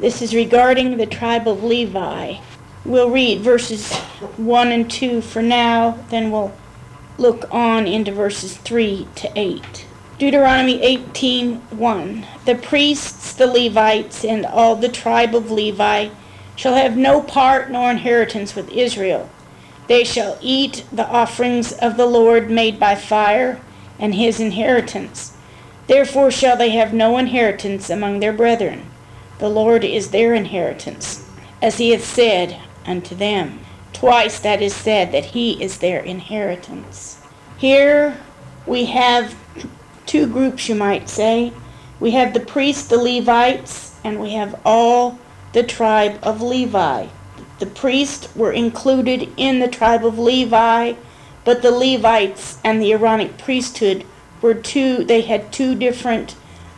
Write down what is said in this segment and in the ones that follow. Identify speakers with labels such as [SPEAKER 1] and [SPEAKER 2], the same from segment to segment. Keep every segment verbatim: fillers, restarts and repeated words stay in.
[SPEAKER 1] This is regarding the tribe of Levi. We'll read verses one and two for now, then we'll look on into verses three to eight. Deuteronomy eighteen one. The priests, the Levites, and all the tribe of Levi shall have no part nor inheritance with Israel. They shall eat the offerings of the Lord made by fire, and his inheritance. Therefore shall they have no inheritance among their brethren. The Lord is their inheritance, as he hath said unto them. Twice that is said that he is their inheritance. Here we have two groups, you might say. We have the priests, the Levites, and we have all the tribe of Levi. The priests were included in the tribe of Levi, but the Levites and the Aaronic priesthood were two, they had two different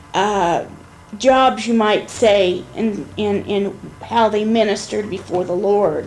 [SPEAKER 1] uh, jobs, you might say, in, in, in how they ministered before the Lord.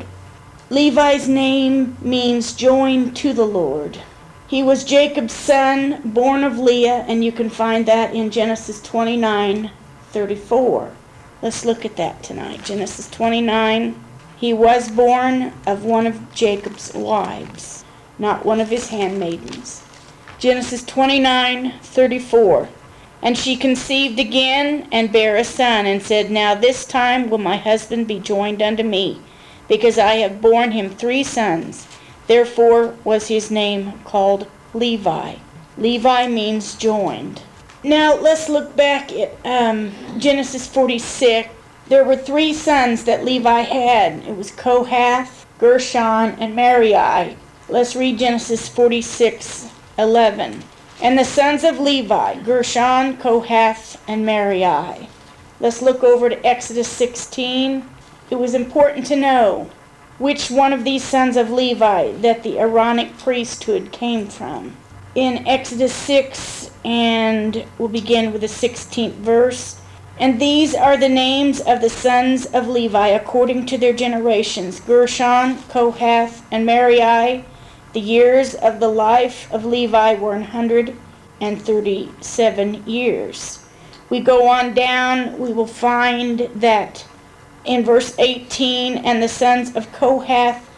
[SPEAKER 1] Levi's name means joined to the Lord. He was Jacob's son, born of Leah, and you can find that in Genesis twenty-nine thirty-four. Let's look at that tonight. Genesis twenty-nine. He was born of one of Jacob's wives, not one of his handmaidens. Genesis twenty-nine thirty-four. And she conceived again and bare a son, and said, Now this time will my husband be joined unto me, because I have borne him three sons. Therefore was his name called Levi. Levi means joined. Now let's look back at um, Genesis forty-six. There were three sons that Levi had. It was Kohath, Gershon, and Merari. Let's read Genesis forty-six eleven. And the sons of Levi, Gershon, Kohath, and Merari. Let's look over to Exodus sixteen. It was important to know which one of these sons of Levi that the Aaronic priesthood came from. In Exodus six, and we'll begin with the sixteenth verse. And these are the names of the sons of Levi according to their generations, Gershon, Kohath, and Merari. The years of the life of Levi were one hundred thirty-seven years. We go on down, we will find that in verse eighteen, and the sons of Kohath,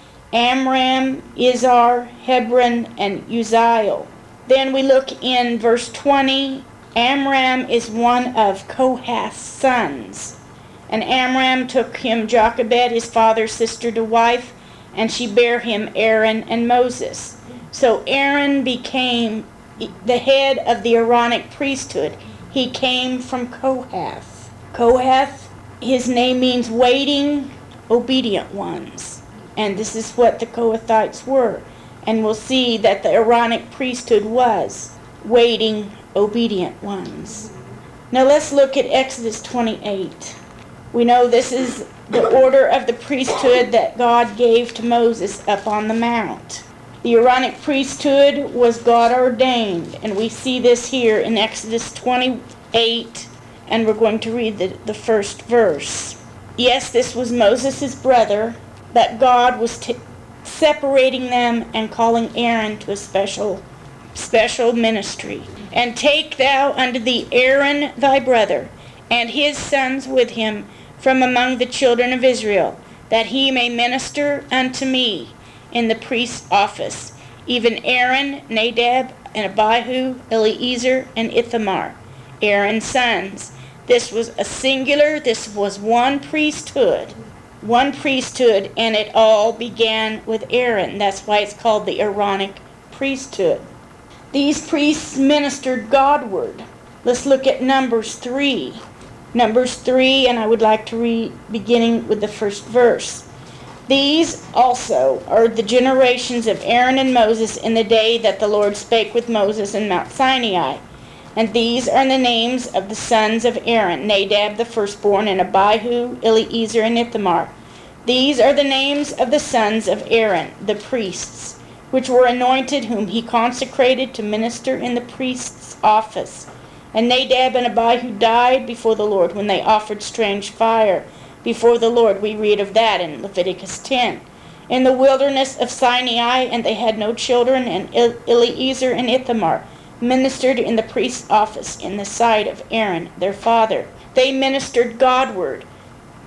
[SPEAKER 1] Amram, Izhar, Hebron, and Uzziel. Then we look in verse twenty. Amram is one of Kohath's sons. And Amram took him Jochebed, his father's sister, to wife, and she bare him Aaron and Moses. So Aaron became the head of the Aaronic priesthood. He came from Kohath. Kohath, his name means waiting, obedient ones. And this is what the Kohathites were. And we'll see that the Aaronic priesthood was waiting, obedient ones. Now let's look at Exodus twenty-eight. We know this is the order of the priesthood that God gave to Moses up on the mount. The Aaronic priesthood was God ordained, and we see this here in Exodus twenty-eight, and we're going to read the, the first verse. Yes, this was Moses' brother, but God was t- separating them and calling Aaron to a special, special ministry. And take thou unto thee Aaron thy brother, and his sons with him, from among the children of Israel, that he may minister unto me in the priest's office, even Aaron, Nadab, and Abihu, Eleazar, and Ithamar, Aaron's sons. This was a singular, this was one priesthood, one priesthood, and it all began with Aaron. That's why it's called the Aaronic priesthood. These priests ministered Godward. Let's look at Numbers three. Numbers three, and I would like to read beginning with the first verse. These also are the generations of Aaron and Moses in the day that the Lord spake with Moses in Mount Sinai. And these are the names of the sons of Aaron, Nadab the firstborn, and Abihu, Eleazar, and Ithamar. These are the names of the sons of Aaron, the priests, which were anointed, whom he consecrated to minister in the priest's office. And Nadab and Abihu died before the Lord when they offered strange fire before the Lord. We read of that in Leviticus ten. In the wilderness of Sinai, and they had no children, and Eleazar and Ithamar ministered in the priest's office in the sight of Aaron, their father. They ministered Godward.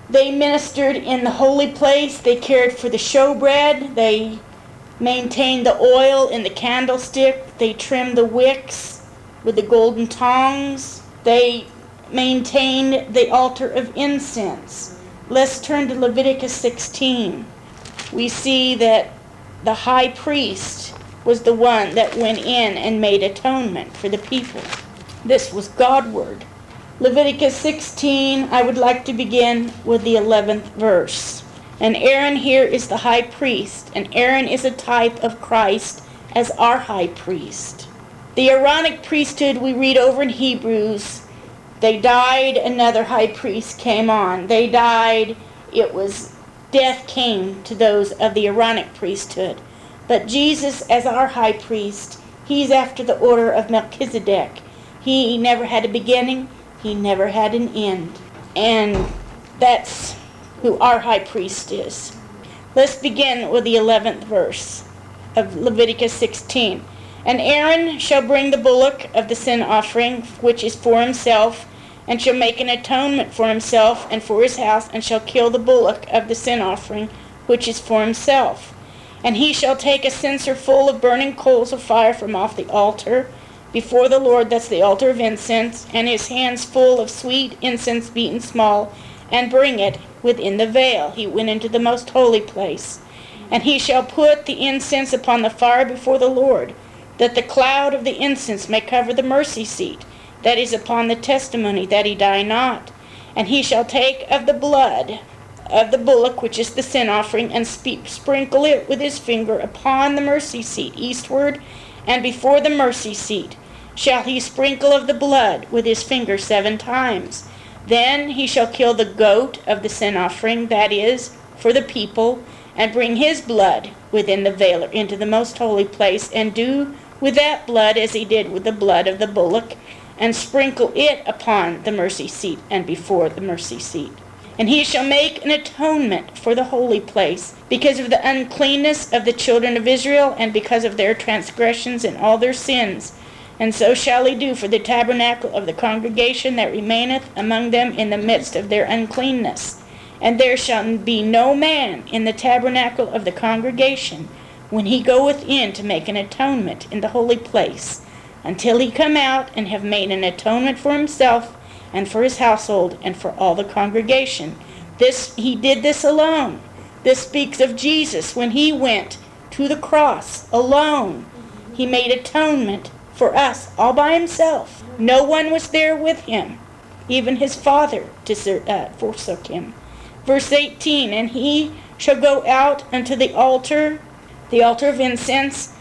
[SPEAKER 1] They ministered in the holy place. They cared for the showbread. They maintained the oil in the candlestick. They trimmed the wicks with the golden tongs. They maintained the altar of incense. Let's turn to Leviticus sixteen. We see that the high priest was the one that went in and made atonement for the people. This was Godward. Leviticus sixteen, I would like to begin with the eleventh verse. And Aaron here is the high priest, and Aaron is a type of Christ as our high priest. The Aaronic priesthood we read over in Hebrews, they died, another high priest came on. They died, it was, death came to those of the Aaronic priesthood. But Jesus as our high priest, he's after the order of Melchizedek. He never had a beginning, he never had an end. And that's who our high priest is. Let's begin with the eleventh verse of Leviticus sixteen. And Aaron shall bring the bullock of the sin offering, which is for himself, and shall make an atonement for himself and for his house, and shall kill the bullock of the sin offering, which is for himself. And he shall take a censer full of burning coals of fire from off the altar before the Lord, that's the altar of incense, and his hands full of sweet incense beaten small, and bring it within the veil. He went into the most holy place. And he shall put the incense upon the fire before the Lord, that the cloud of the incense may cover the mercy seat, that is upon the testimony, that he die not. And he shall take of the blood of the bullock, which is the sin offering, and spe- sprinkle it with his finger upon the mercy seat eastward, and before the mercy seat shall he sprinkle of the blood with his finger seven times. Then he shall kill the goat of the sin offering, that is, for the people, and bring his blood within the veil into the most holy place, and do with that blood as he did with the blood of the bullock, and sprinkle it upon the mercy seat and before the mercy seat. And he shall make an atonement for the holy place, because of the uncleanness of the children of Israel, and because of their transgressions and all their sins. And so shall he do for the tabernacle of the congregation that remaineth among them in the midst of their uncleanness. And there shall be no man in the tabernacle of the congregation, when he goeth in to make an atonement in the holy place, until he come out and have made an atonement for himself, and for his household, and for all the congregation. This he did this alone. This speaks of Jesus when he went to the cross alone. He made atonement for us all by himself. No one was there with him. Even his Father desert, uh, forsook him. Verse eighteen, and he shall go out unto the altar, the altar of incense,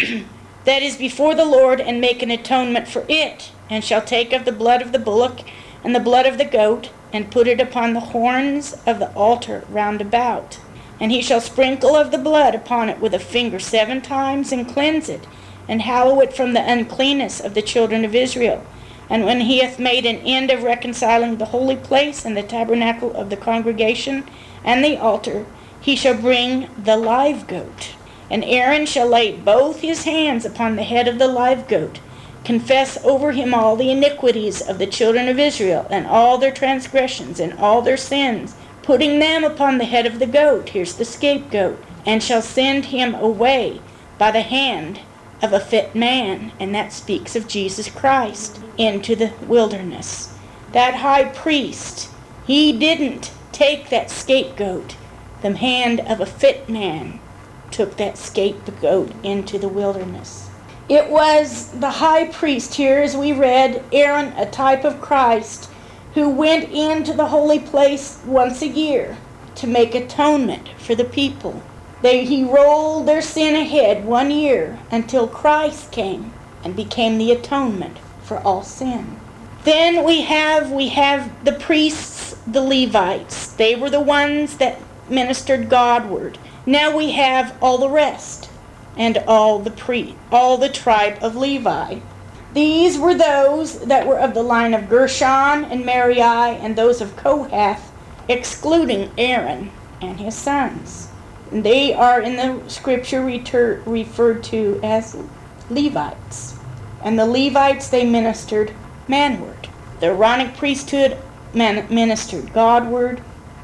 [SPEAKER 1] that is before the Lord, and make an atonement for it, and shall take of the blood of the bullock and the blood of the goat, and put it upon the horns of the altar round about. And he shall sprinkle of the blood upon it with a finger seven times, and cleanse it, and hallow it from the uncleanness of the children of Israel. And when he hath made an end of reconciling the holy place, and the tabernacle of the congregation, and the altar, he shall bring the live goat. And Aaron shall lay both his hands upon the head of the live goat, confess over him all the iniquities of the children of Israel, and all their transgressions, and all their sins, putting them upon the head of the goat, here's the scapegoat, and shall send him away by the hand of a fit man, and that speaks of Jesus Christ, into the wilderness. That high priest, he didn't take that scapegoat. The hand of a fit man took that scapegoat into the wilderness. It was the high priest here, as we read, Aaron, a type of Christ, who went into the holy place once a year to make atonement for the people. They, he rolled their sin ahead one year until Christ came and became the atonement for all sin. Then we have we have the priests, the Levites. They were the ones that ministered Godward. Now we have all the rest, and all the pre, all the tribe of Levi. These were those that were of the line of Gershon and Merari, and those of Kohath, excluding Aaron and his sons. And they are in the scripture reter, referred to as Levites. And the Levites, they ministered manward. The Aaronic priesthood man, ministered Godward.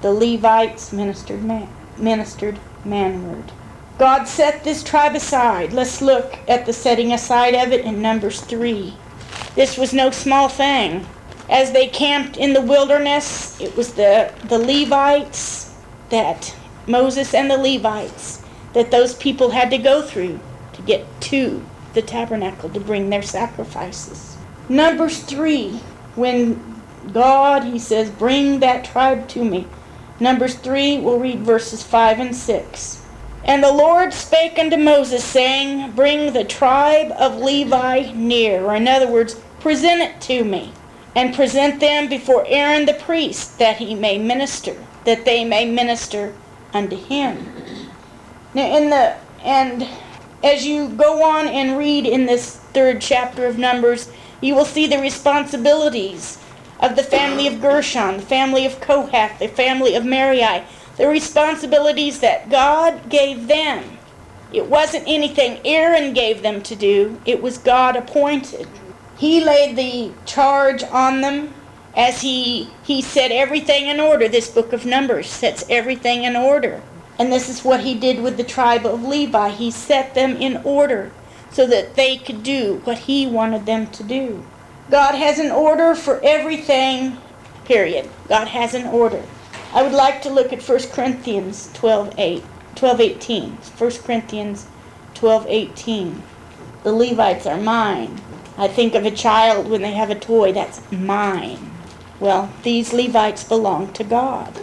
[SPEAKER 1] The Levites ministered, man, ministered manward. God set this tribe aside. Let's look at the setting aside of it in Numbers three. This was no small thing. As they camped in the wilderness, it was the, the Levites that, Moses and the Levites, that those people had to go through to get to the tabernacle to bring their sacrifices. Numbers three, when God, he says, bring that tribe to me. Numbers three, we'll read verses five and six. And the Lord spake unto Moses, saying, bring the tribe of Levi near, or in other words, present it to me, and present them before Aaron the priest, that he may minister, that they may minister unto him. Now, in the and as you go on and read in this third chapter of Numbers, you will see the responsibilities of the family of Gershon, the family of Kohath, the family of Merari, the responsibilities that God gave them. It wasn't anything Aaron gave them to do, it was God appointed. He laid the charge on them as he, he set everything in order. This book of Numbers sets everything in order. And this is what he did with the tribe of Levi. He set them in order so that they could do what he wanted them to do. God has an order for everything, period. God has an order. I would like to look at First Corinthians twelve eighteen. First Corinthians twelve eighteen. The Levites are mine. I think of a child when they have a toy, that's mine. Well, these Levites belong to God.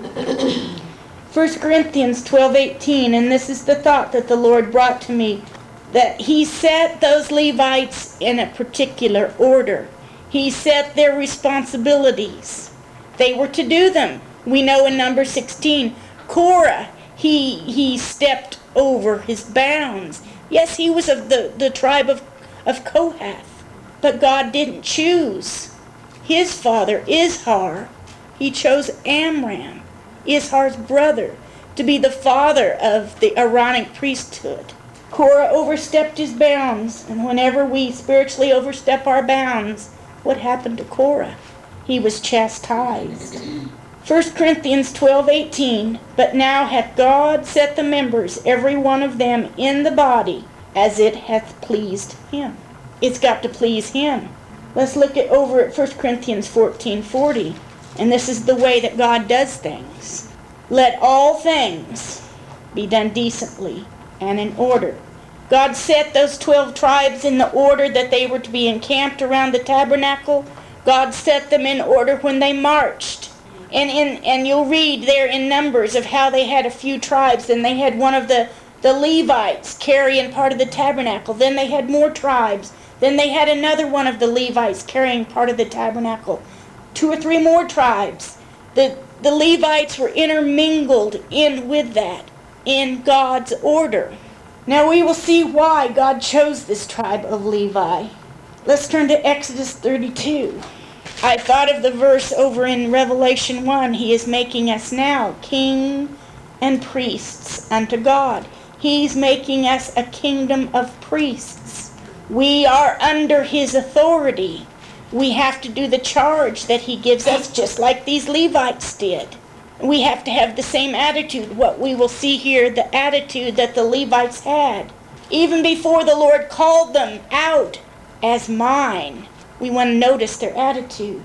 [SPEAKER 1] First Corinthians twelve eighteen, and this is the thought that the Lord brought to me, that he set those Levites in a particular order. He set their responsibilities. They were to do them. We know in number sixteen, Korah, he he stepped over his bounds. Yes, he was of the, the tribe of, of Kohath, but God didn't choose his father, Izhar. He chose Amram, Izhar's brother, to be the father of the Aaronic priesthood. Korah overstepped his bounds, and whenever we spiritually overstep our bounds, what happened to Korah? He was chastised. First Corinthians twelve eighteen, but now hath God set the members, every one of them, in the body, as it hath pleased him. It's got to please him. Let's look at over at First Corinthians fourteen forty, and this is the way that God does things. Let all things be done decently and in order. God set those twelve tribes in the order that they were to be encamped around the tabernacle. God set them in order when they marched. And in and you'll read there in Numbers of how they had a few tribes. Then they had one of the, the Levites carrying part of the tabernacle. Then they had more tribes. Then they had another one of the Levites carrying part of the tabernacle. Two or three more tribes. The, the Levites were intermingled in with that in God's order. Now we will see why God chose this tribe of Levi. Let's turn to Exodus thirty-two. I thought of the verse over in Revelation one. He is making us now king and priests unto God. He's making us a kingdom of priests. We are under his authority. We have to do the charge that he gives us just like these Levites did. We have to have the same attitude. What we will see here, the attitude that the Levites had. Even before the Lord called them out as mine. We want to notice their attitude.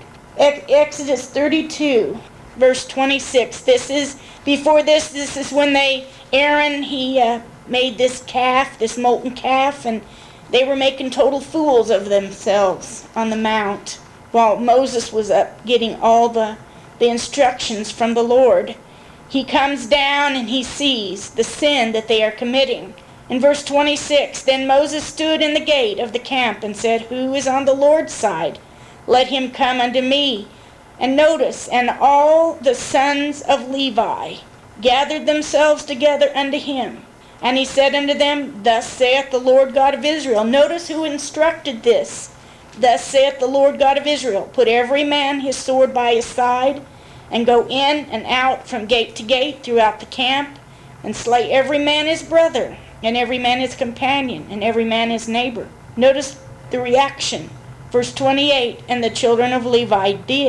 [SPEAKER 1] Exodus thirty-two, verse twenty-six. This is, before this, this is when they, Aaron, he uh, made this calf, this molten calf, and they were making total fools of themselves on the mount while Moses was up getting all the, the instructions from the Lord. He comes down and he sees the sin that they are committing. In verse twenty-six, then Moses stood in the gate of the camp and said, who is on the Lord's side? Let him come unto me. And notice, and all the sons of Levi gathered themselves together unto him. And he said unto them, thus saith the Lord God of Israel. Notice who instructed this. Thus saith the Lord God of Israel, put every man his sword by his side, and go in and out from gate to gate throughout the camp, and slay every man his brother, and every man his companion, and every man his neighbor. Notice the reaction. Verse twenty-eight, and the children of Levi did.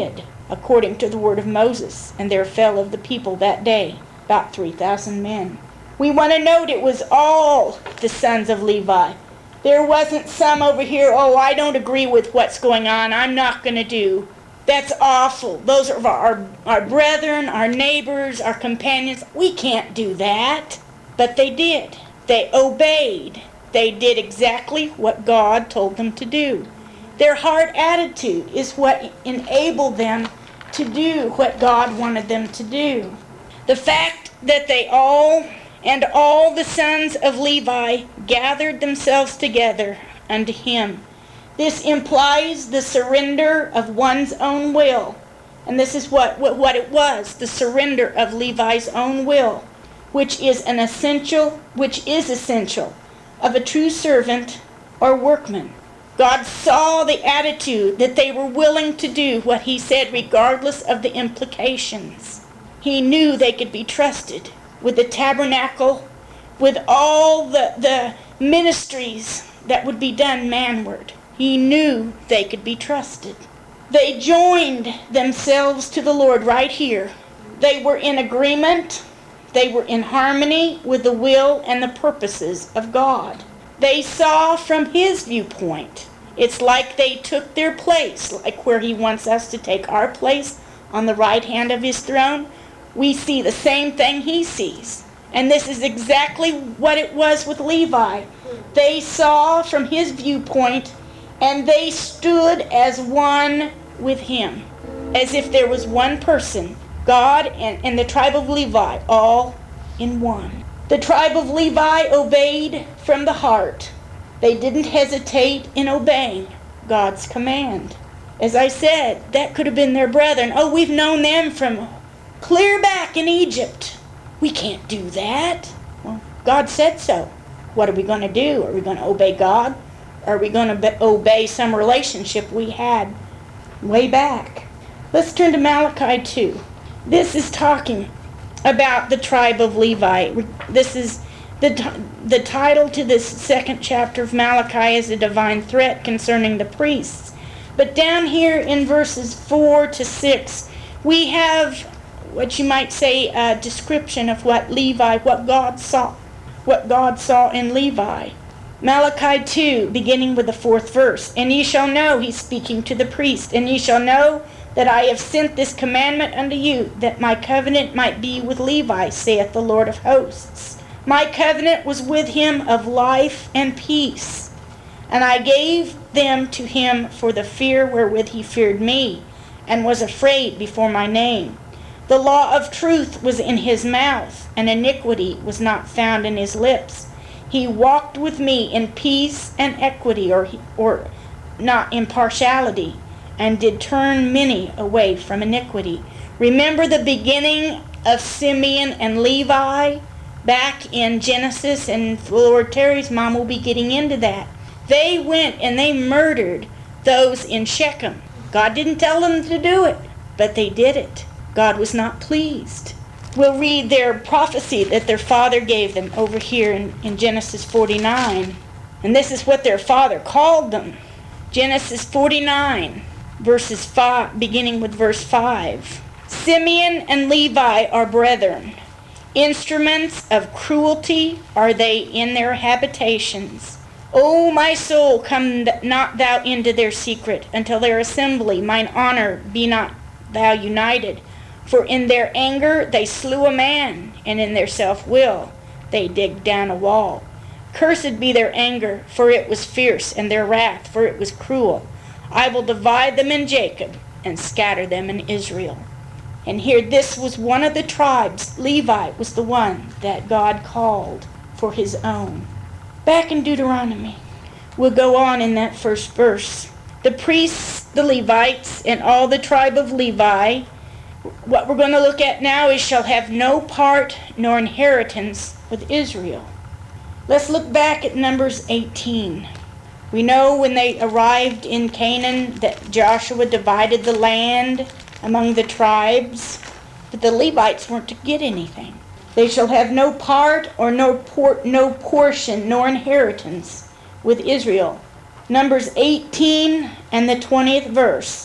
[SPEAKER 1] according to the word of Moses. And there fell of the people that day about three thousand men. We want to note it was all the sons of Levi. There wasn't some over here, oh, I don't agree with what's going on, I'm not going to do. That's awful. Those are our, our brethren, our neighbors, our companions. We can't do that. But they did. They obeyed. They did exactly what God told them to do. Their heart attitude is what enabled them to do what God wanted them to do. The fact that they all and all the sons of Levi gathered themselves together unto him. This implies the surrender of one's own will. And this is what, what, what it was, the surrender of Levi's own will, which is an essential, which is essential of a true servant or workman. God saw the attitude that they were willing to do what he said regardless of the implications. He knew they could be trusted with the tabernacle, with all the, the ministries that would be done manward. He knew they could be trusted. They joined themselves to the Lord right here. They were in agreement. They were in harmony with the will and the purposes of God. They saw from his viewpoint. It's like they took their place, like where he wants us to take our place on the right hand of his throne. We see the same thing he sees. And this is exactly what it was with Levi. They saw from his viewpoint, and they stood as one with him, as if there was one person, God and, and the tribe of Levi, all in one. The tribe of Levi obeyed from the heart. They didn't hesitate in obeying God's command. As I said, that could have been their brethren. Oh, we've known them from clear back in Egypt. We can't do that. Well, God said so. What are we going to do? Are we going to obey God? Or are we going to be- obey some relationship we had way back? Let's turn to Malachi two. This is talking about the tribe of Levi. This is the, t- the title to this second chapter of Malachi is a divine threat concerning the priests. But down here in verses four to six, we have what you might say a description of what Levi, what God saw, what God saw in Levi. Malachi two, beginning with the fourth verse. And ye shall know, he's speaking to the priest, and ye shall know that I have sent this commandment unto you, that my covenant might be with Levi, saith the Lord of hosts. My covenant was with him of life and peace, and I gave them to him for the fear wherewith he feared me, and was afraid before my name. The law of truth was in his mouth, and iniquity was not found in his lips. He walked with me in peace and equity, or, or not impartiality, and did turn many away from iniquity. Remember the beginning of Simeon and Levi back in Genesis, and Lord Terry's mom will be getting into that. They went and they murdered those in Shechem. God didn't tell them to do it, but they did it. God was not pleased. We'll read their prophecy that their father gave them over here in, in Genesis forty-nine. And this is what their father called them. Genesis forty-nine, verses five, beginning with verse five. Simeon and Levi are brethren. Instruments of cruelty are they in their habitations. O my soul, come not thou into their secret, until their assembly, mine honor, be not thou united. For in their anger they slew a man, and in their self-will they digged down a wall. Cursed be their anger, for it was fierce, and their wrath, for it was cruel. I will divide them in Jacob, and scatter them in Israel. And here, this was one of the tribes. Levi was the one that God called for his own. Back in Deuteronomy, we'll go on in that first verse. The priests, the Levites, and all the tribe of Levi, what we're going to look at now is shall have no part nor inheritance with Israel. Let's look back at Numbers eighteen. We know when they arrived in Canaan that Joshua divided the land among the tribes, but the Levites weren't to get anything. They shall have no part or no, por- no portion nor inheritance with Israel. Numbers eighteen and the twentieth verse.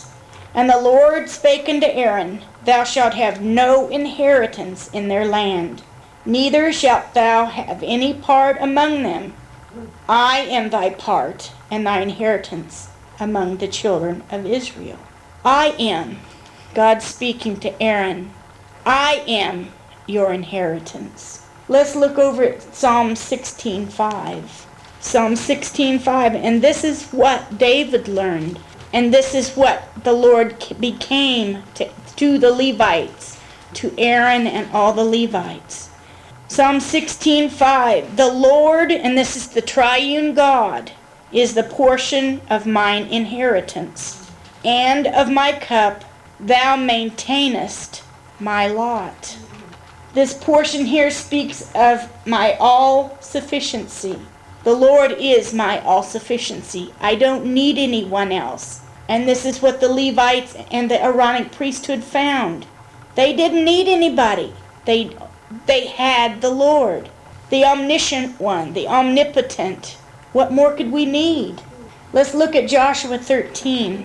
[SPEAKER 1] And the Lord spake unto Aaron, Thou shalt have no inheritance in their land, neither shalt thou have any part among them. I am thy part and thy inheritance among the children of Israel. I am, God speaking to Aaron, I am your inheritance. Let's look over at Psalm sixteen five. Psalm sixteen five, and this is what David learned, and this is what the Lord became to, to the Levites, to Aaron and all the Levites. Psalm sixteen five, the Lord, and this is the triune God, is the portion of mine inheritance, and of my cup thou maintainest my lot. This portion here speaks of my all-sufficiency. The Lord is my all-sufficiency. I don't need anyone else. And this is what the Levites and the Aaronic priesthood found. They didn't need anybody. They, they had the Lord, the omniscient one, the omnipotent. What more could we need? Let's look at Joshua thirteen.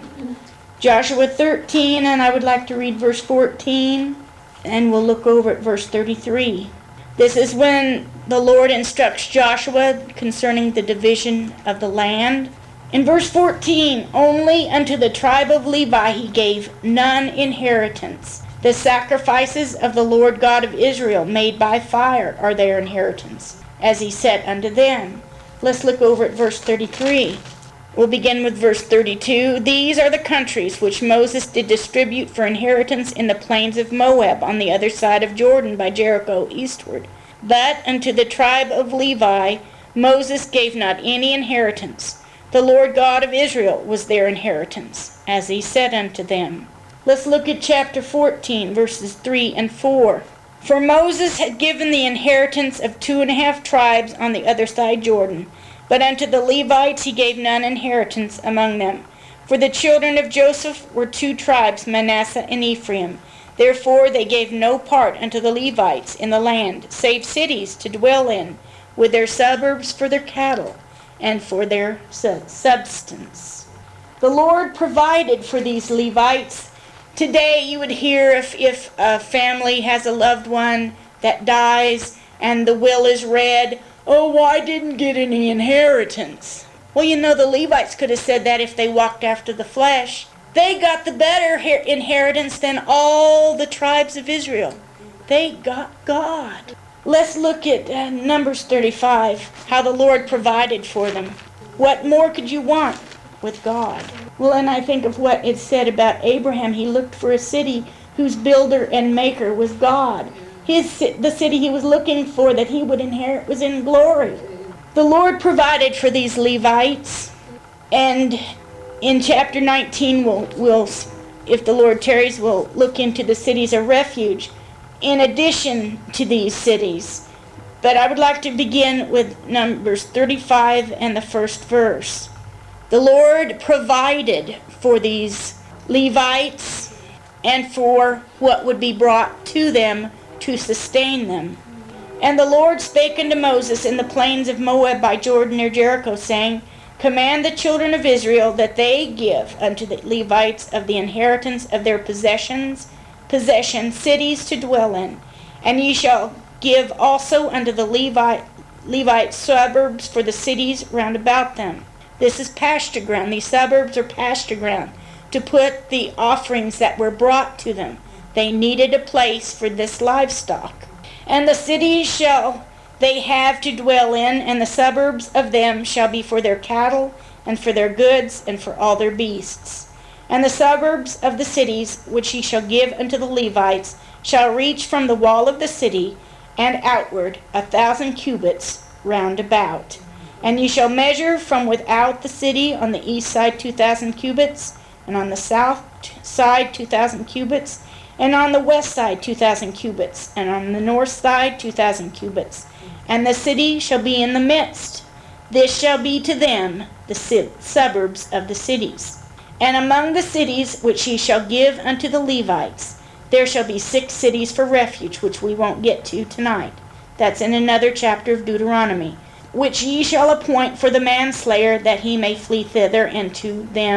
[SPEAKER 1] Joshua thirteen, and I would like to read verse fourteen, and we'll look over at verse thirty-three. This is when the Lord instructs Joshua concerning the division of the land. In verse fourteen, only unto the tribe of Levi he gave none inheritance. The sacrifices of the Lord God of Israel made by fire are their inheritance, as he said unto them. Let's look over at verse thirty-three. We'll begin with verse thirty-two. These are the countries which Moses did distribute for inheritance in the plains of Moab on the other side of Jordan by Jericho eastward. But unto the tribe of Levi Moses gave not any inheritance. The Lord God of Israel was their inheritance, as he said unto them. Let's look at chapter fourteen, verses three and four. For Moses had given the inheritance of two and a half tribes on the other side Jordan, but unto the Levites he gave none inheritance among them. For the children of Joseph were two tribes, Manasseh and Ephraim. Therefore they gave no part unto the Levites in the land, save cities to dwell in, with their suburbs for their cattle, and for their substance. The Lord provided for these Levites. Today you would hear if, if a family has a loved one that dies and the will is read, oh, well, I didn't get any inheritance. Well, you know, the Levites could have said that if they walked after the flesh. They got the better inheritance than all the tribes of Israel. They got God. Let's look at uh, Numbers thirty-five, how the Lord provided for them. What more could you want with God? Well, and I think of what it said about Abraham. He looked for a city whose builder and maker was God. His, the city he was looking for that he would inherit was in glory. The Lord provided for these Levites, and in chapter nineteen, we'll, we'll, if the Lord tarries, we'll look into the cities of refuge in addition to these cities. But I would like to begin with Numbers thirty-five and the first verse. The Lord provided for these Levites and for what would be brought to them to sustain them. And the Lord spake unto Moses in the plains of Moab by Jordan near Jericho, saying, Command the children of Israel that they give unto the Levites of the inheritance of their possessions, possession, cities to dwell in. And ye shall give also unto the Levite, Levite suburbs for the cities round about them. This is pasture ground. These suburbs are pasture ground to put the offerings that were brought to them. They needed a place for this livestock. And the cities shall they have to dwell in, and the suburbs of them shall be for their cattle, and for their goods, and for all their beasts. And the suburbs of the cities which ye shall give unto the Levites shall reach from the wall of the city and outward a thousand cubits round about. And ye shall measure from without the city on the east side two thousand cubits, and on the south side two thousand cubits, and on the west side two thousand cubits, and on the north side two thousand cubits. And the city shall be in the midst. This shall be to them the suburbs of the cities. And among the cities which ye shall give unto the Levites, there shall be six cities for refuge, which we won't get to tonight. That's in another chapter of Deuteronomy. Which ye shall appoint for the manslayer, that he may flee thither, and to them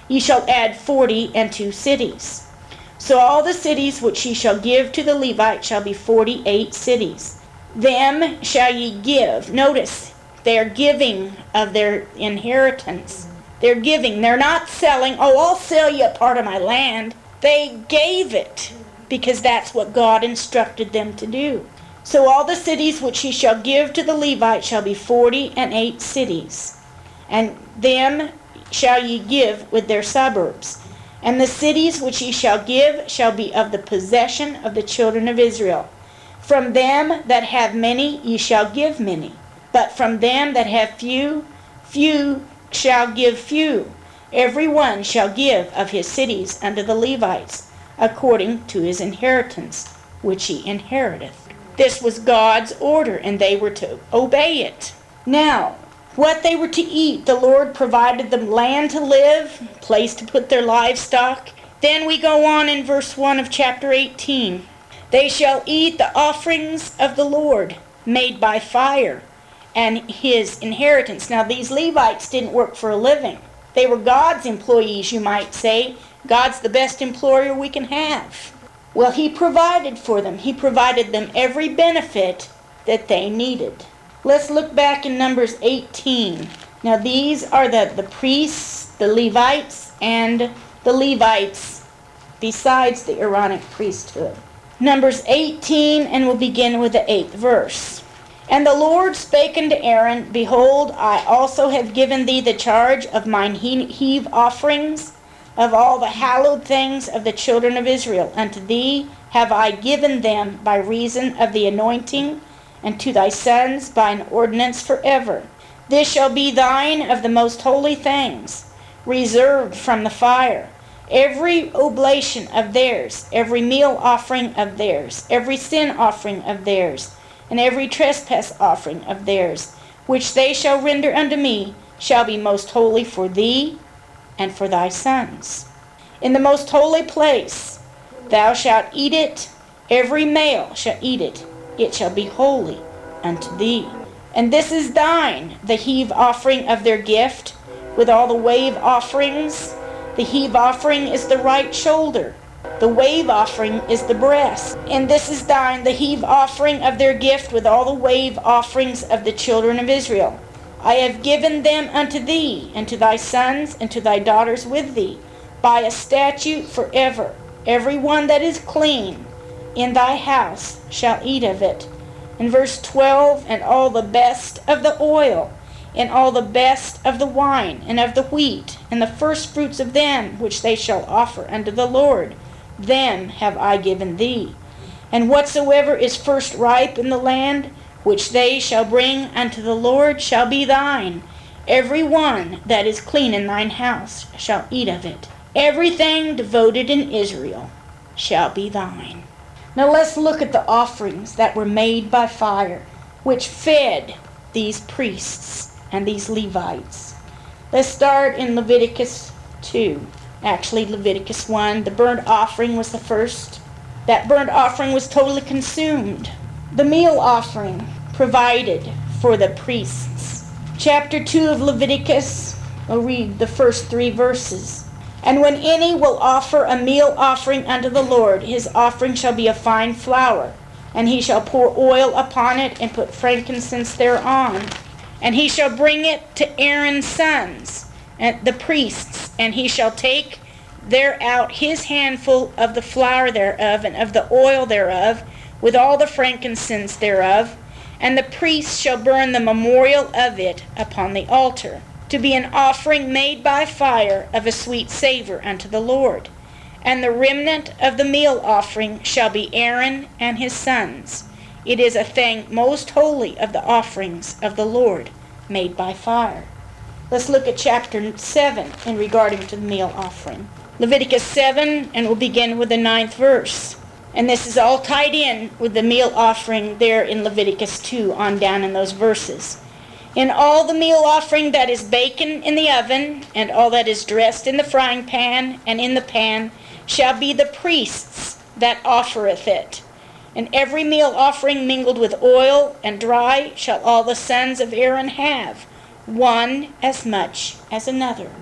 [SPEAKER 1] ye shall add forty and two cities. So all the cities which ye shall give to the Levites shall be forty-eight cities. Them shall ye give. Notice, they are giving of their inheritance. They're giving. They're not selling, oh, I'll sell you a part of my land. They gave it because that's what God instructed them to do. So all the cities which ye shall give to the Levites shall be forty and eight cities. And them shall ye give with their suburbs. And the cities which ye shall give shall be of the possession of the children of Israel. From them that have many ye shall give many, but from them that have few, few shall give few. Every one shall give of his cities unto the Levites, according to his inheritance, which he inheriteth. This was God's order, and they were to obey it. Now, what they were to eat, the Lord provided them land to live, place to put their livestock. Then we go on in verse one of chapter eighteen. They shall eat the offerings of the Lord, made by fire, and his inheritance. Now these Levites didn't work for a living. They were God's employees, you might say. God's the best employer we can have. Well, he provided for them. He provided them every benefit that they needed. Let's look back in Numbers eighteen. Now these are the, the priests, the Levites, and the Levites besides the Aaronic priesthood. Numbers eighteen, and we'll begin with the eighth verse. And the Lord spake unto Aaron, Behold, I also have given thee the charge of mine heave offerings, of all the hallowed things of the children of Israel. Unto thee have I given them by reason of the anointing, and to thy sons by an ordinance forever. This shall be thine of the most holy things, reserved from the fire. Every oblation of theirs, every meal offering of theirs, every sin offering of theirs, and every trespass offering of theirs, which they shall render unto me, shall be most holy for thee and for thy sons. In the most holy place thou shalt eat it, every male shall eat it, it shall be holy unto thee. And this is thine, the heave offering of their gift, with all the wave offerings. The heave offering is the right shoulder. The wave offering is the breast. And this is thine, the heave offering of their gift, with all the wave offerings of the children of Israel. I have given them unto thee, and to thy sons, and to thy daughters with thee, by a statute forever. Every one that is clean in thy house shall eat of it. In verse twelve, and all the best of the oil, and all the best of the wine, and of the wheat, and the first fruits of them which they shall offer unto the Lord, them have I given thee. And whatsoever is first ripe in the land, which they shall bring unto the Lord, shall be thine. Every one that is clean in thine house shall eat of it. Everything devoted in Israel shall be thine. Now let's look at the offerings that were made by fire, which fed these priests and these Levites. Let's start in Leviticus two. Actually, Leviticus one. The burnt offering was the first. That burnt offering was totally consumed. The meal offering provided for the priests. Chapter two of Leviticus, we'll read the first three verses. And when any will offer a meal offering unto the Lord, his offering shall be of fine flour, and he shall pour oil upon it, and put frankincense thereon. And he shall bring it to Aaron's sons, and the priests, and he shall take there out his handful of the flour thereof, and of the oil thereof, with all the frankincense thereof, and the priest shall burn the memorial of it upon the altar, to be an offering made by fire of a sweet savor unto the Lord. And the remnant of the meal offering shall be Aaron and his sons. It is a thing most holy of the offerings of the Lord, made by fire. Let's look at chapter seven in regarding to the meal offering. Leviticus seven, and we'll begin with the ninth verse. And this is all tied in with the meal offering there in Leviticus two on down in those verses. In all the meal offering that is baken in the oven, and all that is dressed in the frying pan and in the pan, shall be the priest's that offereth it. And every meal offering mingled with oil and dry shall all the sons of Aaron have, one as much as another.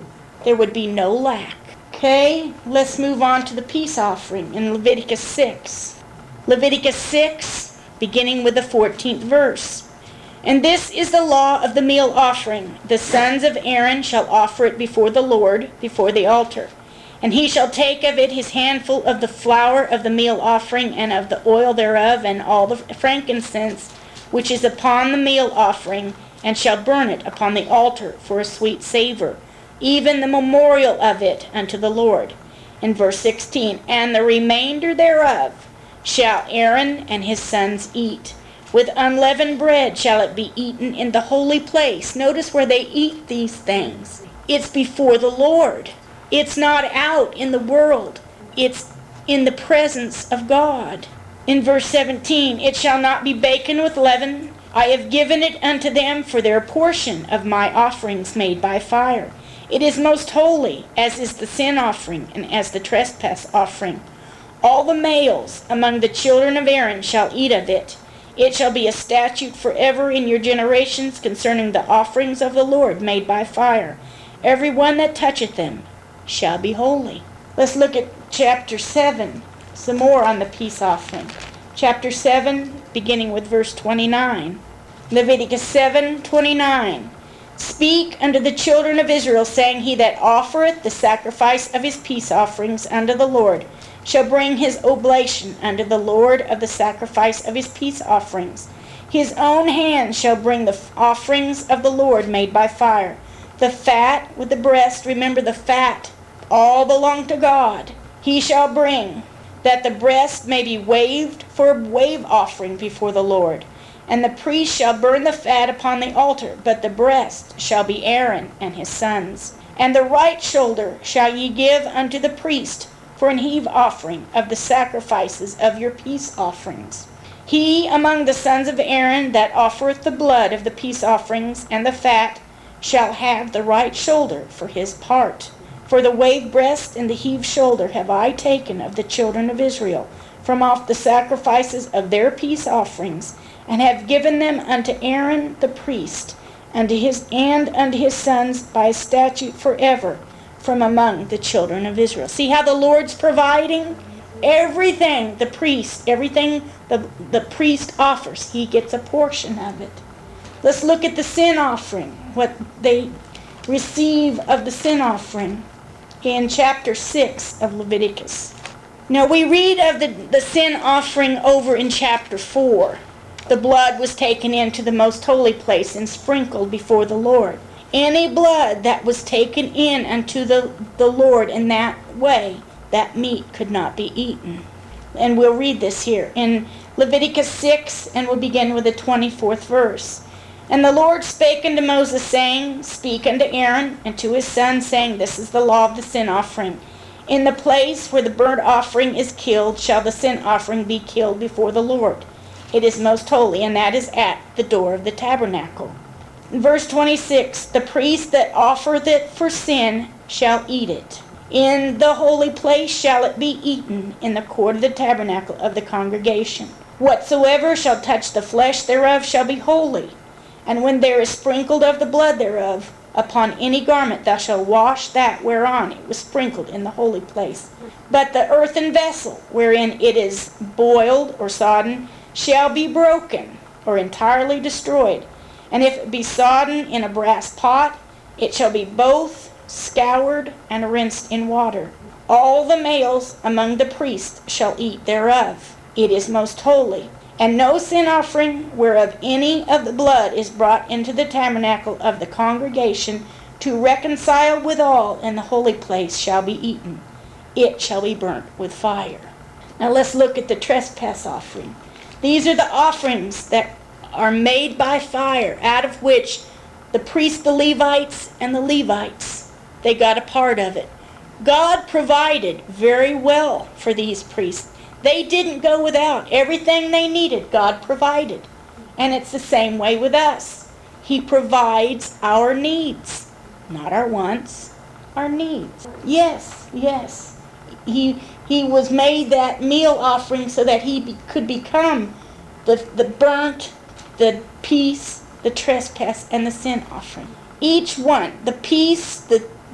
[SPEAKER 1] There would be no lack. Okay, let's move on to the peace offering in Leviticus six. Leviticus six, beginning with the fourteenth verse. And this is the law of the meal offering. The sons of Aaron shall offer it before the Lord, before the altar. And he shall take of it his handful of the flour of the meal offering, and of the oil thereof, and all the frankincense which is upon the meal offering, and shall burn it upon the altar for a sweet savor, even the memorial of it unto the Lord. In verse sixteen, and the remainder thereof shall Aaron and his sons eat. With unleavened bread shall it be eaten in the holy place. Notice where they eat these things. It's before the Lord. It's not out in the world. It's in the presence of God. In verse seventeen, it shall not be baken with leaven. I have given it unto them for their portion of my offerings made by fire. It is most holy, as is the sin offering, and as the trespass offering. All the males among the children of Aaron shall eat of it. It shall be a statute forever in your generations concerning the offerings of the Lord made by fire. Every one that toucheth them shall be holy. Let's look at chapter seven, some more on the peace offering. Chapter seven, beginning with verse twenty-nine. Leviticus seven twenty-nine. Speak unto the children of Israel, saying, He that offereth the sacrifice of his peace offerings unto the Lord shall bring his oblation unto the Lord of the sacrifice of his peace offerings. His own hand shall bring the offerings of the Lord made by fire. The fat with the breast, remember the fat, all belong to God. He shall bring, that the breast may be waved for a wave offering before the Lord. And the priest shall burn the fat upon the altar, but the breast shall be Aaron and his sons. And the right shoulder shall ye give unto the priest for an heave offering of the sacrifices of your peace offerings. He among the sons of Aaron that offereth the blood of the peace offerings and the fat shall have the right shoulder for his part. For the wave breast and the heave shoulder have I taken of the children of Israel from off the sacrifices of their peace offerings, and have given them unto Aaron the priest, unto his and unto his sons by statute forever from among the children of Israel. See how the Lord's providing? Everything the priest, everything the, the priest offers, he gets a portion of it. Let's look at the sin offering, what they receive of the sin offering in chapter six of Leviticus. Now we read of the, the sin offering over in chapter four. The blood was taken into the most holy place and sprinkled before the Lord. Any blood that was taken in unto the, the Lord in that way, that meat could not be eaten. And we'll read this here in Leviticus six, and we'll begin with the twenty-fourth verse. And the Lord spake unto Moses, saying, Speak unto Aaron and to his sons, saying, This is the law of the sin offering. In the place where the burnt offering is killed shall the sin offering be killed before the Lord. It is most holy, and that is at the door of the tabernacle. In verse twenty-six, the priest that offereth it for sin shall eat it. In the holy place shall it be eaten, in the court of the tabernacle of the congregation. Whatsoever shall touch the flesh thereof shall be holy. And when there is sprinkled of the blood thereof upon any garment, thou shalt wash that whereon it was sprinkled in the holy place. But the earthen vessel wherein it is boiled or sodden shall be broken or entirely destroyed. And if it be sodden in a brass pot, it shall be both scoured and rinsed in water. All the males among the priests shall eat thereof. It is most holy. And no sin offering whereof any of the blood is brought into the tabernacle of the congregation to reconcile withal in the holy place shall be eaten. It shall be burnt with fire. Now let's look at the trespass offering. These are the offerings that are made by fire, out of which the priests, the Levites, and the Levites, they got a part of it. God provided very well for these priests. They didn't go without. Everything they needed, God provided. And it's the same way with us. He provides our needs, not our wants, our needs. Yes, yes. He he was made that meal offering so that he be, could become the, the burnt, the peace, the trespass, and the sin offering. Each one, the peace, the,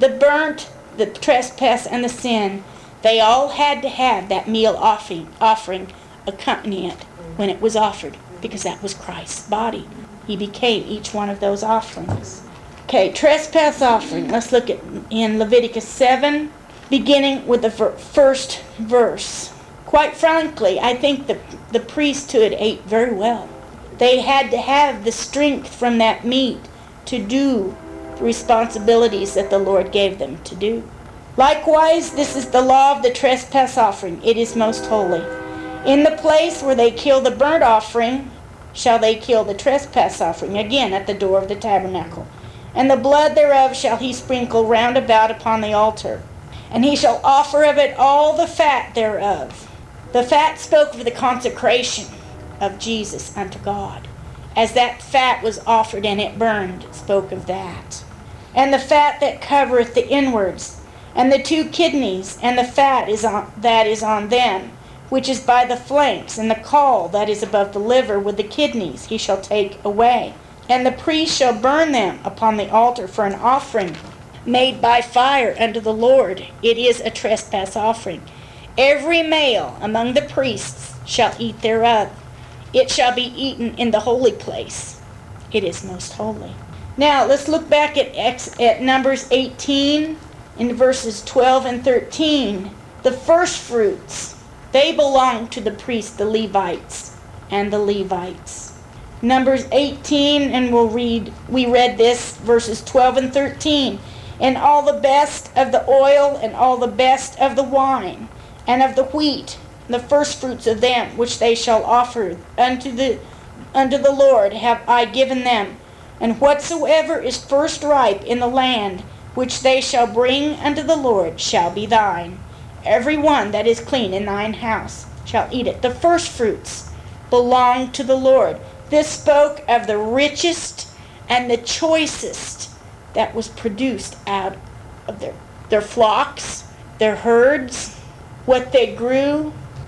[SPEAKER 1] the burnt, the trespass, and the sin, they all had to have that meal offering, offering accompany it when it was offered, because that was Christ's body. He became each one of those offerings. Okay, trespass offering. Let's look at in Leviticus seven, beginning with the ver- first verse. Quite frankly, I think the, the priesthood ate very well. They had to have the strength from that meat to do the responsibilities that the Lord gave them to do. Likewise, this is the law of the trespass offering. It is most holy. In the place where they kill the burnt offering, shall they kill the trespass offering, again at the door of the tabernacle. And the blood thereof shall he sprinkle round about upon the altar. And he shall offer of it all the fat thereof. The fat spoke of the consecration of Jesus unto God. As that fat was offered and it burned, it spoke of that. And the fat that covereth the inwards, and the two kidneys, and the fat is on, that is on them, which is by the flanks, and the caul that is above the liver with the kidneys, he shall take away. And the priest shall burn them upon the altar for an offering made by fire unto the Lord. It is a trespass offering. Every male among the priests shall eat thereof. It shall be eaten in the holy place. It is most holy. Now, let's look back at, X, at Numbers eighteen, in verses twelve and thirteen. The first fruits, they belong to the priests, the Levites, and the Levites. Numbers eighteen, and we'll read, we read this, verses twelve and thirteen. And all the best of the oil, and all the best of the wine, and of the wheat, the first fruits of them, which they shall offer unto the unto the Lord, have I given them. And whatsoever is first ripe in the land, which they shall bring unto the Lord, shall be thine. Every one that is clean in thine house shall eat it. The first fruits belong to the Lord. This spoke of the richest and the choicest that was produced out of their, their flocks, their herds, what they grew.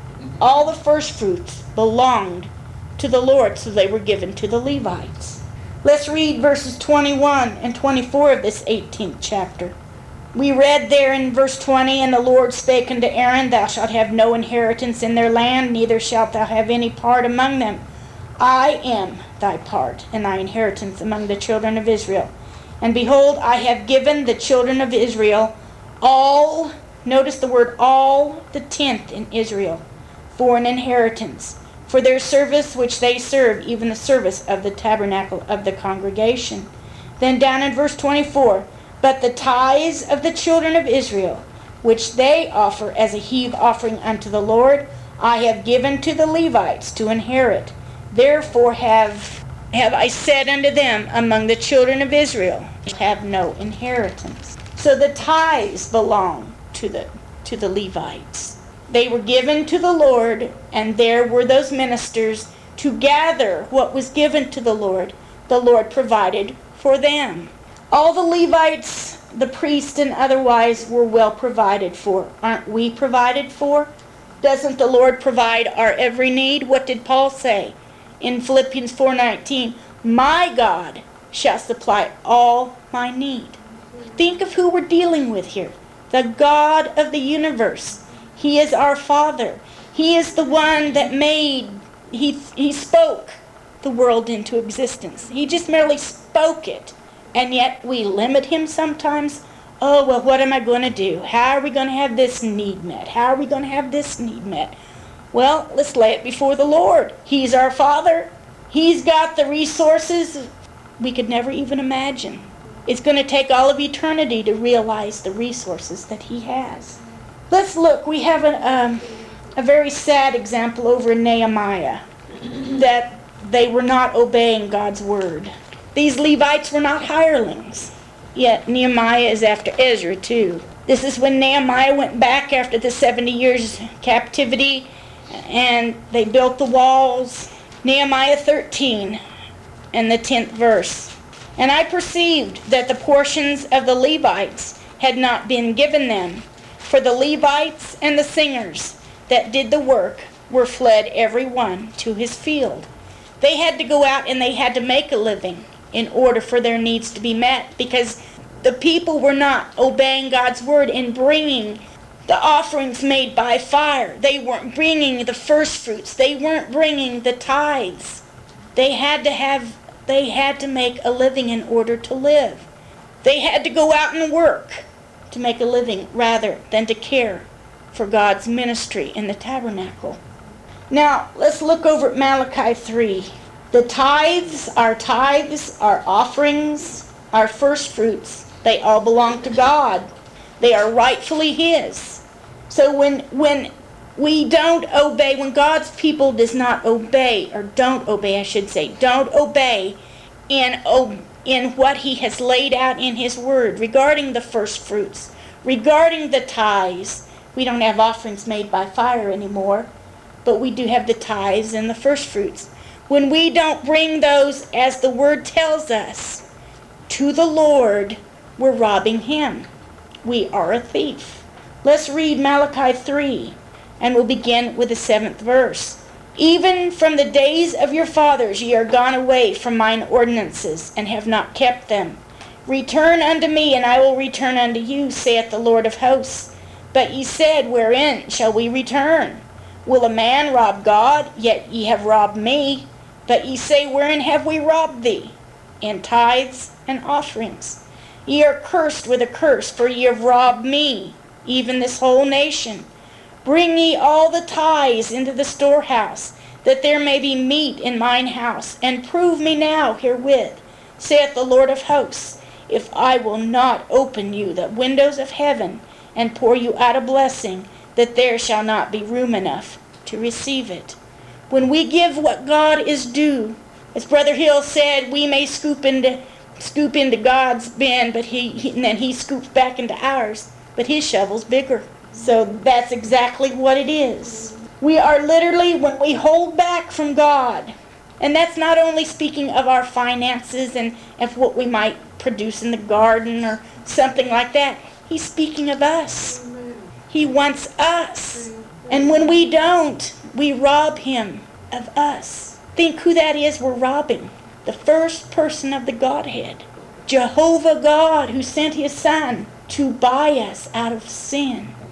[SPEAKER 1] All the first fruits belonged to the Lord, so they were given to the Levites. Let's read verses twenty-one and twenty-four of this eighteenth chapter. We read there in verse twenty, And the Lord spake unto Aaron, Thou shalt have no inheritance in their land, neither shalt thou have any part among them. I am thy part and thy inheritance among the children of Israel. And behold, I have given the children of Israel all, notice the word all, the tenth in Israel, for an inheritance, for their service which they serve, even the service of the tabernacle of the congregation. Then down in verse twenty-four, But the tithes of the children of Israel, which they offer as a heave offering unto the Lord, I have given to the Levites to inherit. Therefore have have I said unto them, among the children of Israel, have no inheritance. So the tithes belong to the to the Levites. They were given to the Lord, and there were those ministers to gather what was given to the Lord. The Lord provided for them. All the Levites, the priests and otherwise, were well provided for. Aren't we provided for? Doesn't the Lord provide our every need? What did Paul say in Philippians four nineteen? My God shall supply all my need. Think of who we're dealing with here. The God of the universe. He is our Father. He is the one that made, he, he spoke the world into existence. He just merely spoke it. And yet we limit him sometimes. Oh, well, what am I going to do? How are we going to have this need met? How are we going to have this need met? Well, let's lay it before the Lord. He's our Father. He's got the resources we could never even imagine. It's going to take all of eternity to realize the resources that he has. Let's look. We have a, um, a very sad example over in Nehemiah, that they were not obeying God's word. These Levites were not hirelings. Yet Nehemiah is after Ezra too. This is when Nehemiah went back after the seventy years captivity, and they built the walls. Nehemiah thirteen and the tenth verse. And I perceived that the portions of the Levites had not been given them, for the Levites and the singers that did the work were fled every one to his field. They had to go out and they had to make a living in order for their needs to be met, because the people were not obeying God's word in bringing the offerings made by fire. They weren't bringing the first fruits. They weren't bringing the tithes. They had to have, they had to make a living in order to live. They had to go out and work to make a living rather than to care for God's ministry in the tabernacle. Now, let's look over at Malachi three. The tithes, our tithes, our offerings, our first fruits, they all belong to God. They are rightfully His. So when when we don't obey, when God's people does not obey, or don't obey, I should say, don't obey in, in what He has laid out in His Word regarding the first fruits, regarding the tithes, we don't have offerings made by fire anymore, but we do have the tithes and the first fruits. When we don't bring those, as the Word tells us, to the Lord, we're robbing Him. We are a thief. Let's read Malachi three, and we'll begin with the seventh verse. Even from the days of your fathers ye are gone away from mine ordinances, and have not kept them. Return unto me, and I will return unto you, saith the Lord of hosts. But ye said, wherein shall we return? Will a man rob God? Yet ye have robbed me. But ye say, wherein have we robbed thee? In tithes and offerings. Ye are cursed with a curse, for ye have robbed me, even this whole nation. Bring ye all the tithes into the storehouse, that there may be meat in mine house, and prove me now herewith, saith the Lord of hosts, if I will not open you the windows of heaven, and pour you out a blessing, that there shall not be room enough to receive it. When we give what God is due, as Brother Hill said, we may scoop into scoop into God's bin, but he, he and then he scoops back into ours, but his shovel's bigger. So that's exactly what it is. We are literally, when we hold back from God, and that's not only speaking of our finances and of what we might produce in the garden or something like that. He's speaking of us. He wants us. And when we don't, we rob Him of us. Think who that is we're robbing. The first person of the Godhead. Jehovah God, who sent His Son to buy us out of sin.